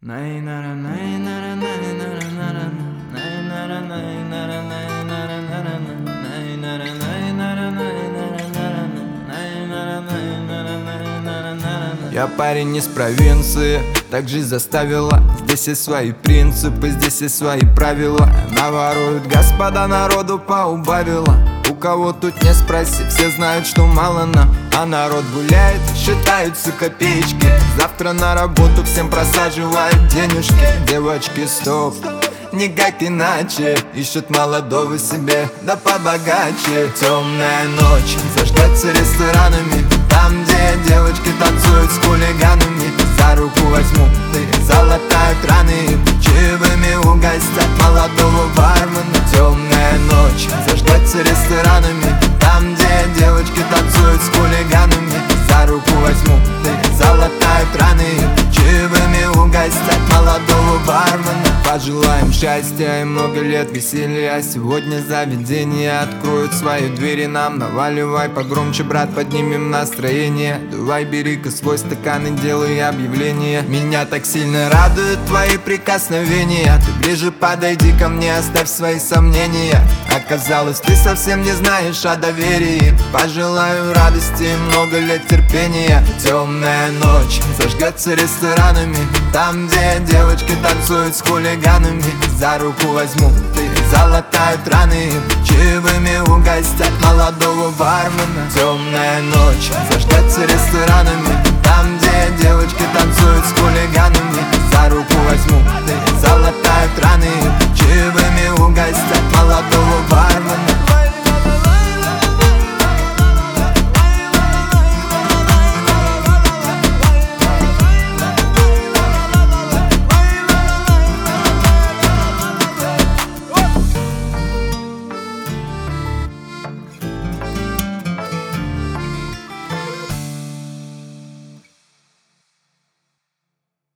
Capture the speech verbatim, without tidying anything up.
Я парень из провинции, так жизнь заставила. Здесь есть свои принципы, здесь есть свои правила. Наворуют господа, народу поубавила. У кого тут не спроси, все знают, что мало нам. А народ гуляет, считаются копеечки. Завтра на работу всем просаживают денежки. Девочки, стоп, никак иначе. Ищут молодого себе, да побогаче. Темная ночь зажгется ресторанами, там, где девочки танцуют с хулиганами. За руку возьму, ты залатают раны, чаевыми угостят молодого бармена. Темная ночь зажгется ресторанами, там, где девочки танцуют с хулиганами. За руку возьму, ты залатают раны, чаевыми угостят молодого бармена. Пожелаем счастья и много лет веселья. Сегодня заведения откроют свои двери нам. Наваливай погромче, брат, поднимем настроение. Давай, бери-ка свой стакан и делай объявление. Меня так сильно радуют твои прикосновения. Ты ближе подойди ко мне, оставь свои сомнения. Оказалось, ты совсем не знаешь о доверии. Пожелаю радости и много лет терпения. Темная ночь зажгется ресторанами, там, где девочки танцуют с хулиганами. За руку возьму, ты залатают раны, чаевыми угостят молодого бармена. Темная ночь зажгется ресторанами, там, где девочки танцуют с хулиганами.